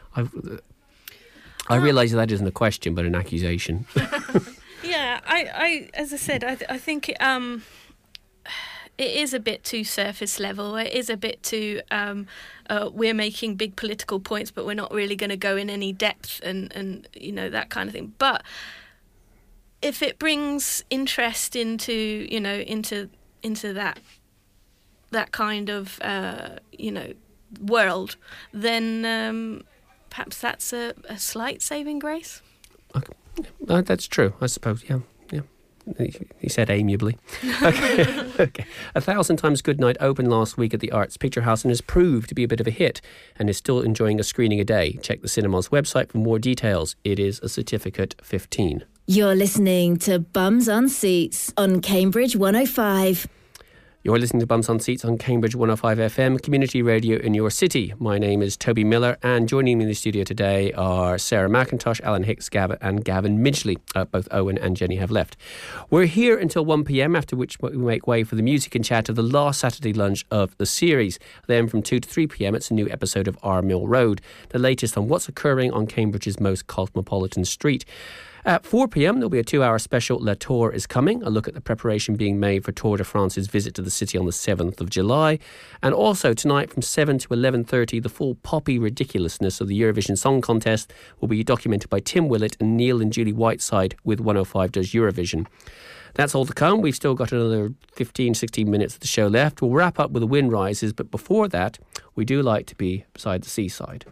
I realise that isn't a question but an accusation. Yeah, I as I said, I think it is a bit too surface level. It is a bit too we're making big political points, but we're not really going to go in any depth and that kind of thing. But if it brings interest into that kind of world, then perhaps that's a slight saving grace. Okay. That's true, I suppose. Yeah. He said amiably. Okay. 1,000 Times Goodnight opened last week at the Arts Picture House and has proved to be a bit of a hit and is still enjoying a screening a day. Check the cinema's website for more details. It is a certificate 15. You're listening to Bums on Seats on Cambridge 105. You're listening to Bums on Seats on Cambridge 105 FM, community radio in your city. My name is Toby Miller, and joining me in the studio today are Sarah McIntosh, Alan Hicks, and Gavin Midgley. Both Owen and Jenny have left. We're here until 1 p.m, after which we make way for the music and chat of the last Saturday lunch of the series. Then from 2 to 3 p.m, it's a new episode of Our Mill Road, the latest on what's occurring on Cambridge's most cosmopolitan street. At 4 p.m, there'll be a 2-hour special La Tour is Coming, a look at the preparation being made for Tour de France's visit to the city on the 7th of July. And also tonight from 7 to 11:30, the full poppy ridiculousness of the Eurovision Song Contest will be documented by Tim Willett and Neil and Julie Whiteside with 105 Does Eurovision. That's all to come. We've still got another 15, 16 minutes of the show left. We'll wrap up with the wind rises, but before that, we do like to be beside the seaside.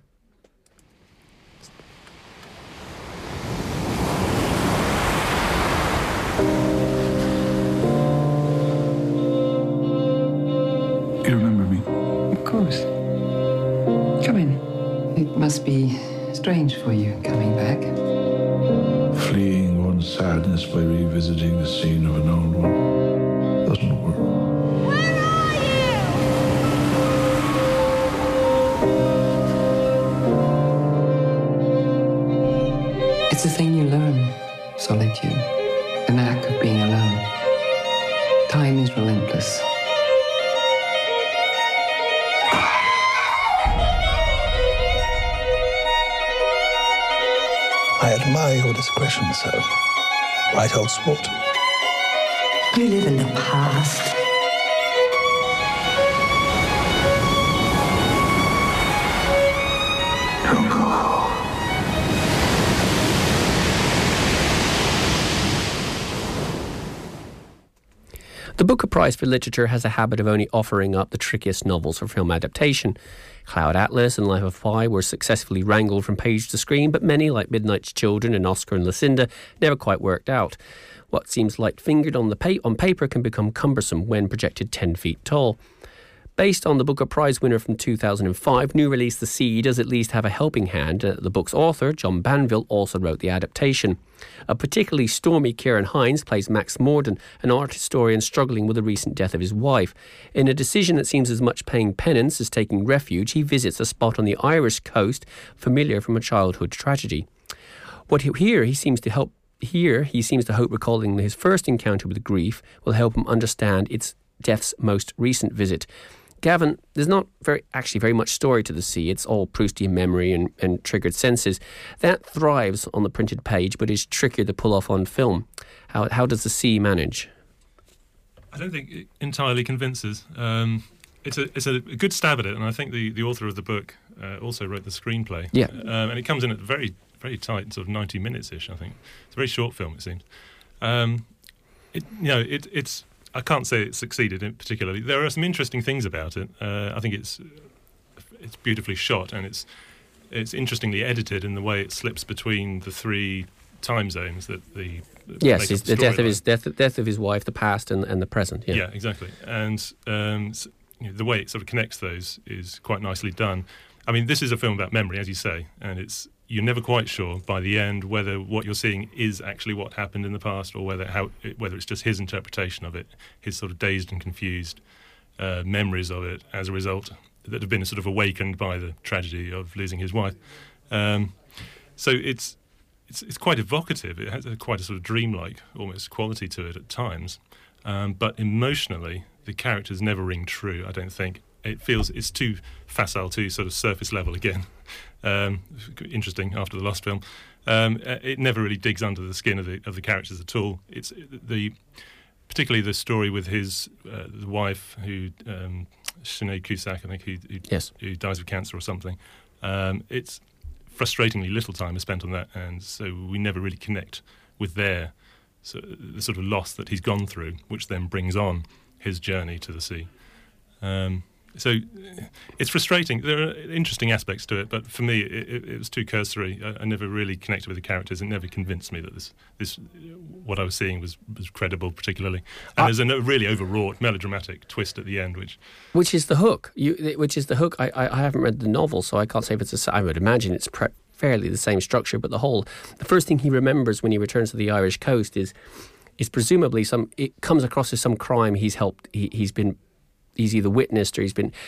You remember me? Of course. Come in. It must be strange for you coming back. Fleeing one's sadness by revisiting the scene of an old one doesn't work. Where are you? It's a thing you learn, solitude. The knack of being alone. Time is relentless. I admire your discretion, sir. Right, old sport? You live in the past. Don't go. The Booker Prize for Literature has a habit of only offering up the trickiest novels for film adaptation. Cloud Atlas and Life of Pi were successfully wrangled from page to screen, but many, like Midnight's Children and Oscar and Lucinda, never quite worked out. What seems light-fingered on paper can become cumbersome when projected 10 feet tall. Based on the Booker Prize winner from 2005, new release The Sea does at least have a helping hand. The book's author, John Banville, also wrote the adaptation. A particularly stormy Kieran Hines plays Max Morden, an art historian struggling with the recent death of his wife. In a decision that seems as much paying penance as taking refuge, he visits a spot on the Irish coast familiar from a childhood tragedy. He seems to hope recalling his first encounter with grief will help him understand its death's most recent visit. Gavin, there's not very much story to The Sea. It's all Proustian memory and triggered senses. That thrives on the printed page, but is trickier to pull off on film. How does The Sea manage? I don't think it entirely convinces. It's a good stab at it, and I think the author of the book also wrote the screenplay. Yeah. And it comes in at very, very tight, sort of 90 minutes-ish, I think. It's a very short film, it seems. It's... I can't say it succeeded particularly. There are some interesting things about it. I think it's beautifully shot, and it's interestingly edited in the way it slips between the three time zones that the death of his wife, the past, and the present. Yeah, exactly. And the way it sort of connects those is quite nicely done. I mean, this is a film about memory, as you say, and you're never quite sure by the end whether what you're seeing is actually what happened in the past, or whether it's just his interpretation of it, his sort of dazed and confused memories of it as a result that have been sort of awakened by the tragedy of losing his wife. So it's quite evocative. It has quite a sort of dreamlike almost quality to it at times, but emotionally the characters never ring true, I don't think. It feels it's too facile, too sort of surface level again. Interesting after the Lost film. It never really digs under the skin of the characters at all. It's particularly the story with his the wife who Sinead Cusack, I think, who dies of cancer or something. It's frustratingly little time is spent on that, and so we never really connect with the sort of loss that he's gone through, which then brings on his journey to the sea. So it's frustrating. There are interesting aspects to it, but for me, it was too cursory. I never really connected with the characters. It never convinced me that this what I was seeing was credible, particularly. And there's a really overwrought, melodramatic twist at the end, which is the hook. I haven't read the novel, so I can't say if it's I would imagine it's fairly the same structure, but the first thing he remembers when he returns to the Irish coast is presumably it comes across as some crime he's helped. He's either witnessed or he's been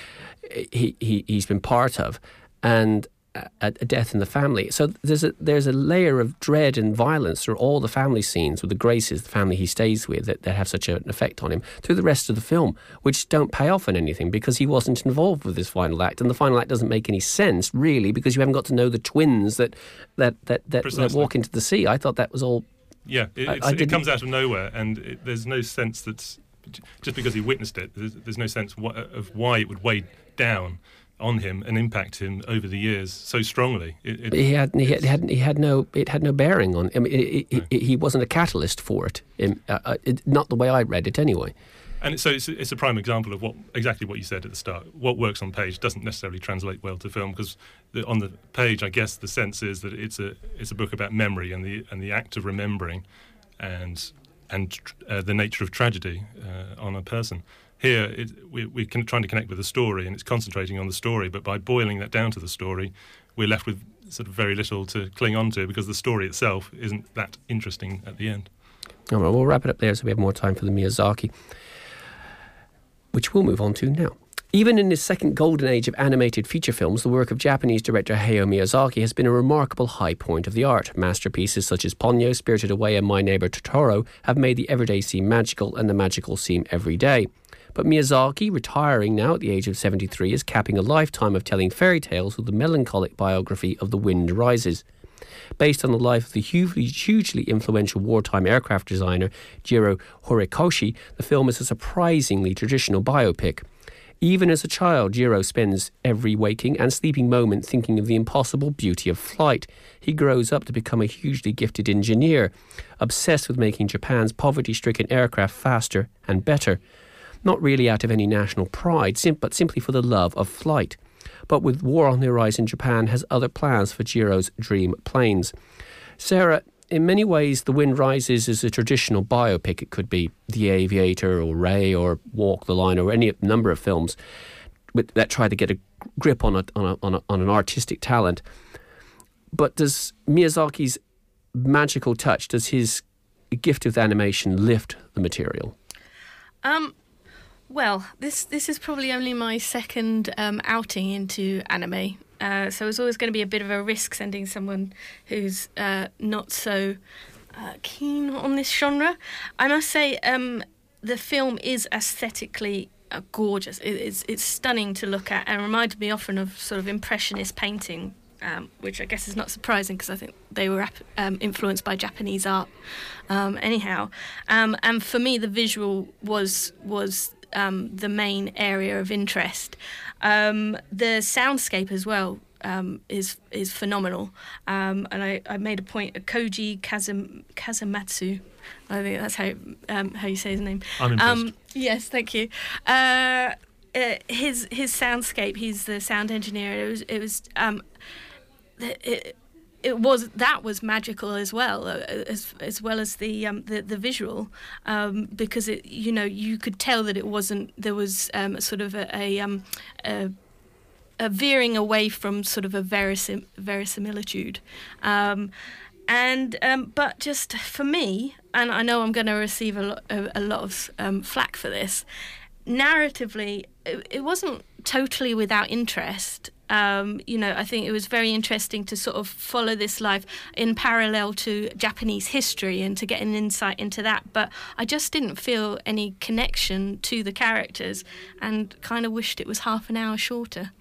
part of, and a death in the family. So there's a layer of dread and violence through all the family scenes with the Graces, the family he stays with, that have such an effect on him through the rest of the film, which don't pay off in anything because he wasn't involved with this final act, and the final act doesn't make any sense really because you haven't got to know the twins that walk into the sea. I thought that was all. Yeah, it comes out of nowhere, and there's no sense that's. Just because he witnessed it, there's no sense of why it would weigh down on him and impact him over the years so strongly. It had no bearing on. I mean, he wasn't a catalyst for it. Not the way I read it, anyway. And so it's a prime example of exactly what you said at the start. What works on page doesn't necessarily translate well to film because on the page, I guess the sense is that it's a book about memory and the act of remembering, and the nature of tragedy on a person. Here, we're trying to connect with the story, and it's concentrating on the story, but by boiling that down to the story, we're left with sort of very little to cling on to because the story itself isn't that interesting at the end. All right, we'll wrap it up there so we have more time for the Miyazaki, which we'll move on to now. Even in his second golden age of animated feature films, the work of Japanese director Hayao Miyazaki has been a remarkable high point of the art. Masterpieces such as Ponyo, Spirited Away and My Neighbor Totoro have made the everyday seem magical and the magical seem everyday. But Miyazaki, retiring now at the age of 73, is capping a lifetime of telling fairy tales with the melancholic biography of The Wind Rises. Based on the life of the hugely influential wartime aircraft designer Jiro Horikoshi, the film is a surprisingly traditional biopic. Even as a child, Jiro spends every waking and sleeping moment thinking of the impossible beauty of flight. He grows up to become a hugely gifted engineer, obsessed with making Japan's poverty-stricken aircraft faster and better. Not really out of any national pride, but simply for the love of flight. But with war on the horizon, Japan has other plans for Jiro's dream planes. Sarah, in many ways, The Wind Rises is a traditional biopic. It could be The Aviator or Ray or Walk the Line or any number of films that try to get a grip on an artistic talent. But does Miyazaki's magical touch, does his gift of animation lift the material? Well, this is probably only my second outing into anime. So it's always going to be a bit of a risk sending someone who's not so keen on this genre. I must say the film is aesthetically gorgeous. It's stunning to look at and reminds me often of sort of impressionist painting, which I guess is not surprising because I think they were influenced by Japanese art anyhow. And for me, the visual was the main area of interest. The soundscape as well is phenomenal. And I made a point. Koji Kazumatsu, I think that's how you say his name. I'm impressed. Yes, thank you. His soundscape. He's the sound engineer. It was magical as well as the visual, because you could tell that it wasn't. There was sort of a veering away from sort of a verisimilitude, but just for me, and I know I'm going to receive a lot of flack for this. Narratively, it wasn't totally without interest. I think it was very interesting to sort of follow this life in parallel to Japanese history and to get an insight into that. But I just didn't feel any connection to the characters and kind of wished it was half an hour shorter.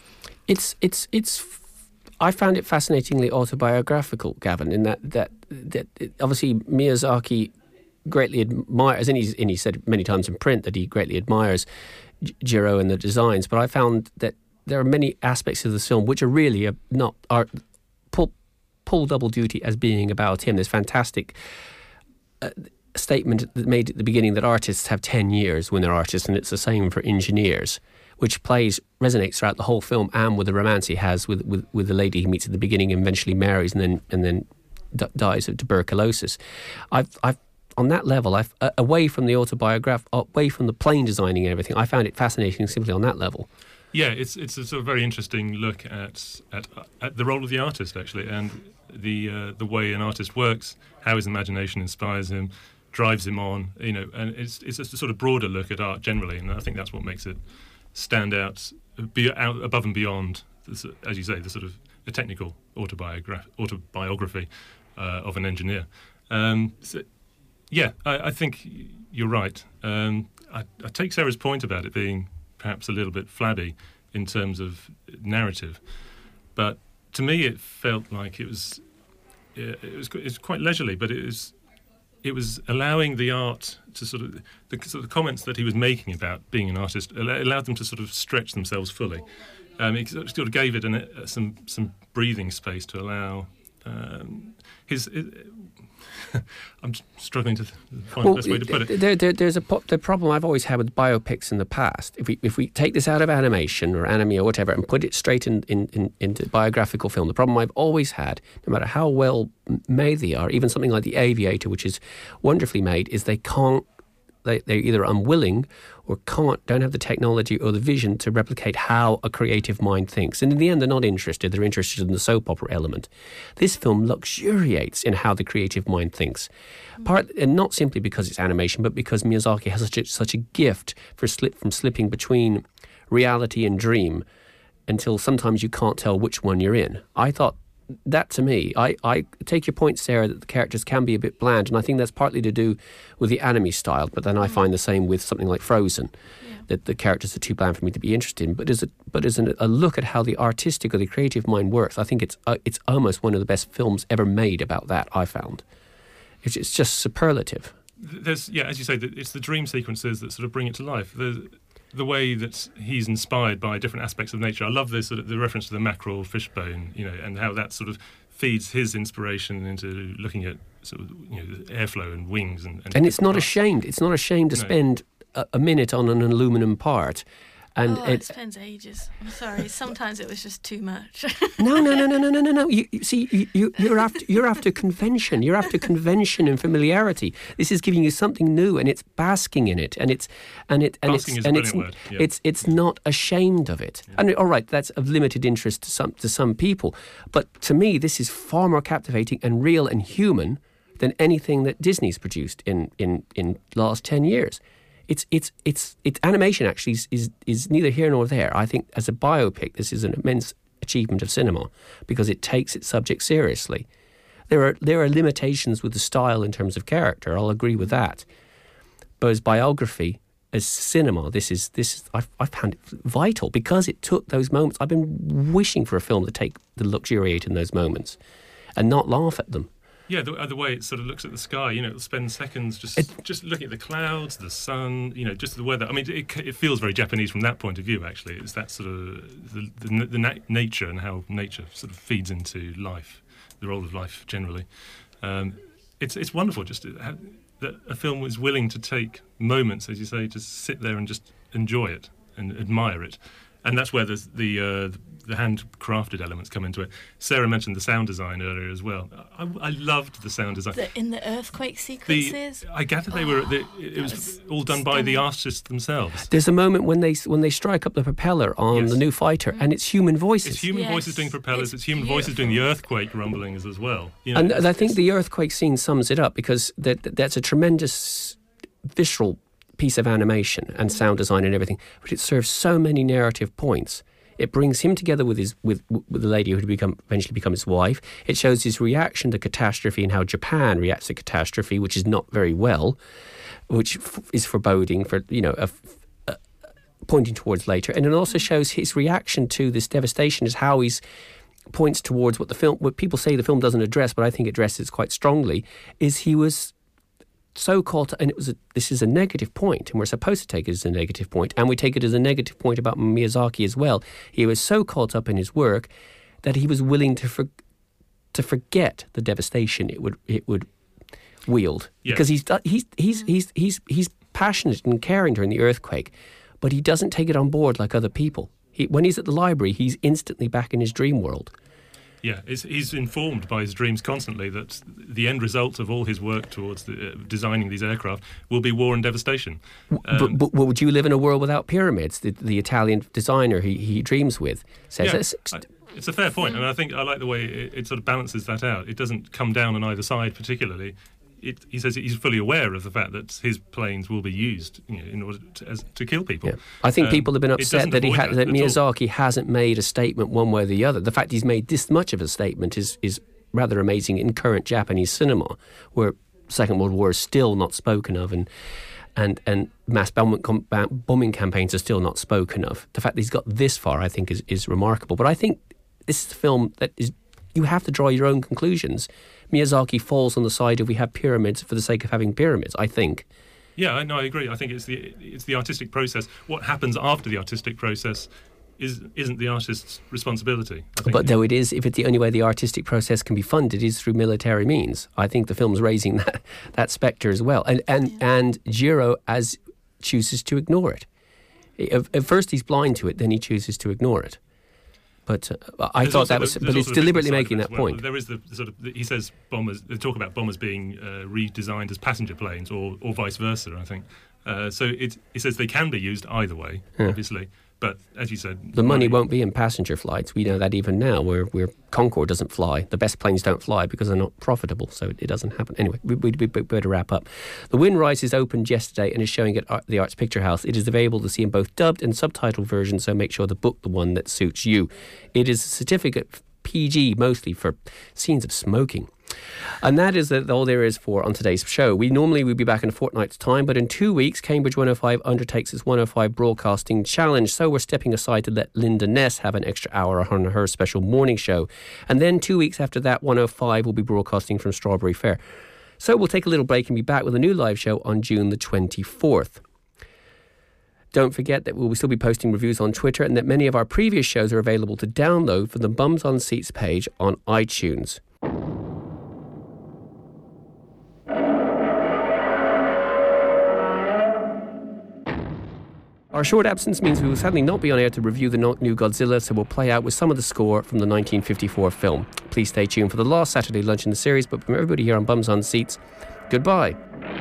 I found it fascinatingly autobiographical, Gavin, in that obviously Miyazaki greatly admires, and he said many times in print that he greatly admires Jiro and the designs, but I found that there are many aspects of this film which are really pull double duty as being about him. There's fantastic statement that made at the beginning that artists have 10 years when they're artists, and it's the same for engineers, which resonates throughout the whole film, and with the romance he has with the lady he meets at the beginning and eventually marries and then dies of tuberculosis. I've on that level, away from the away from the plane designing and everything, I found it fascinating simply on that level. Yeah, it's a sort of very interesting look at the role of the artist, actually, and the way an artist works, how his imagination inspires him, drives him on, and it's a sort of broader look at art generally, and I think that's what makes it stand out, out above and beyond, as you say, the sort of a technical autobiography of an engineer. I think you're right. I take Sarah's point about it being perhaps a little bit flabby in terms of narrative, but to me it felt like it was quite leisurely, but it was allowing the art to sort of the comments that he was making about being an artist allowed them to sort of stretch themselves fully. It sort of gave it some breathing space to allow his. I'm struggling to find the best way to put it. There's the problem I've always had with biopics in the past. If we take this out of animation or anime or whatever and put it straight into biographical film, the problem I've always had, no matter how well made they are, even something like The Aviator, which is wonderfully made, is they're either unwilling or don't have the technology or the vision to replicate how a creative mind thinks. And in the end, they're not interested. They're interested in the soap opera element. This film luxuriates in how the creative mind thinks. And not simply because it's animation, but because Miyazaki has such a gift from slipping between reality and dream until sometimes you can't tell which one you're in. I thought that, to me, I take your point, Sarah, that the characters can be a bit bland, and I think that's partly to do with the anime style, but then I find the same with something like Frozen, that the characters are too bland for me to be interested in. But as a look at how the artistic or the creative mind works, I think it's almost one of the best films ever made about that, I found. It's just superlative. As you say, it's the dream sequences that sort of bring it to life. The way that he's inspired by different aspects of nature. I love this sort of the reference to the mackerel fishbone, and how that sort of feeds his inspiration into looking at sort of airflow and wings and it's not ashamed. It's not ashamed to spend a minute on an aluminum part. And it spends ages. I'm sorry. Sometimes it was just too much. No. You're after convention. You're after convention and familiarity. This is giving you something new, and it's basking in it. It's not ashamed of it. Yeah. And all right, that's of limited interest to some people, but to me, this is far more captivating and real and human than anything that Disney's produced in the last 10 years. It's animation actually is neither here nor there. I think as a biopic, this is an immense achievement of cinema because it takes its subject seriously. There are limitations with the style in terms of character. I'll agree with that. But as biography, as cinema, this is I found it vital because it took those moments. I've been wishing for a film to luxuriate in those moments and not laugh at them. Yeah, the way it sort of looks at the sky, it'll spend seconds just looking at the clouds, the sun, just the weather. I mean, it feels very Japanese from that point of view, actually. It's that sort of the nature and how nature sort of feeds into life, the role of life generally. It's wonderful just that a film was willing to take moments, as you say, to sit there and just enjoy it and admire it. And that's where the handcrafted elements come into it. Sarah mentioned the sound design earlier as well. I loved the sound design. In the earthquake sequences? I gather it was all done by the artists themselves. There's a moment when they strike up the propeller on the new fighter, and it's human voices. It's human voices doing propellers. It's human voices doing the earthquake rumblings as well. And I think the earthquake scene sums it up because that's a tremendous visceral piece of animation and sound design and everything, but it serves so many narrative points. It brings him together with the lady who would eventually become his wife. It shows his reaction to catastrophe and how Japan reacts to catastrophe, which is not very well, which is foreboding for pointing towards later. And it also shows his reaction to this devastation is how he points towards what people say the film doesn't address, but I think it addresses quite strongly. Is he was so caught, and this is a negative point, and we're supposed to take it as a negative point, and we take it as a negative point about Miyazaki as well. He was so caught up in his work that he was willing to forget the devastation it would wield because he's passionate and caring during the earthquake, but he doesn't take it on board like other people. When he's at the library, he's instantly back in his dream world. Yeah, he's informed by his dreams constantly that the end result of all his work towards designing these aircraft will be war and devastation. But would you live in a world without pyramids? The Italian designer he dreams with says it's a fair point, and I think I like the way it sort of balances that out. It doesn't come down on either side particularly. He says he's fully aware of the fact that his planes will be used in order to kill people. Yeah. I think people have been upset that Miyazaki hasn't made a statement one way or the other. The fact he's made this much of a statement is rather amazing in current Japanese cinema, where Second World War is still not spoken of and mass bombing campaigns are still not spoken of. The fact that he's got this far, I think, is remarkable. But I think this is a film that is... You have to draw your own conclusions. Miyazaki falls on the side of we have pyramids for the sake of having pyramids, I think. Yeah, I agree. I think it's the artistic process. What happens after the artistic process isn't the artist's responsibility. But though it is, if it's the only way the artistic process can be funded is through military means. I think the film's raising that spectre as well. And Jiro chooses to ignore it. At first he's blind to it, then he chooses to ignore it. But I thought that was... But it's deliberately making that point. There is the sort of... He says bombers... They talk about bombers being redesigned as passenger planes or vice versa, I think. So he says they can be used either way, obviously. But as you said... The money won't be in passenger flights. We know that even now, where Concorde doesn't fly. The best planes don't fly because they're not profitable, so it doesn't happen. Anyway, we'd better wrap up. The Wind Rises opened yesterday and is showing at the Arts Picture House. It is available to see in both dubbed and subtitled versions, so make sure to book the one that suits you. It is a certificate PG, mostly for scenes of smoking. And that is all there is on today's show. We normally would be back in a fortnight's time, but in 2 weeks, Cambridge 105 undertakes its 105 Broadcasting Challenge. So we're stepping aside to let Linda Ness have an extra hour on her special morning show. And then 2 weeks after that, 105 will be broadcasting from Strawberry Fair. So we'll take a little break and be back with a new live show on June the 24th. Don't forget that we'll still be posting reviews on Twitter and that many of our previous shows are available to download from the Bums on Seats page on iTunes. Our short absence means we will sadly not be on air to review the new Godzilla, so we'll play out with some of the score from the 1954 film. Please stay tuned for the last Saturday lunch in the series, but from everybody here on Bums on Seats, goodbye.